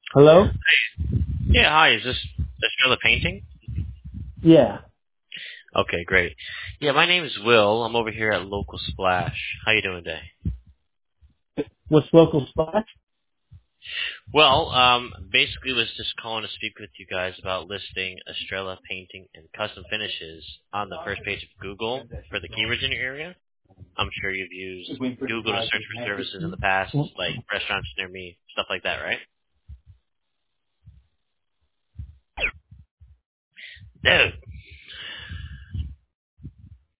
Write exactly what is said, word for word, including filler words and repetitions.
Hello? Yeah, hi. Is this Estrella Painting? Yeah. Okay, great. Yeah, my name is Will. I'm over here at Local Splash. How you doing today? What's local spot? Well, um, basically was just calling to speak with you guys about listing Estrella Painting and Custom Finishes on the first page of Google for the keywords in your area. I'm sure you've used Google to search for services in the past, like restaurants near me, stuff like that, right? Dude.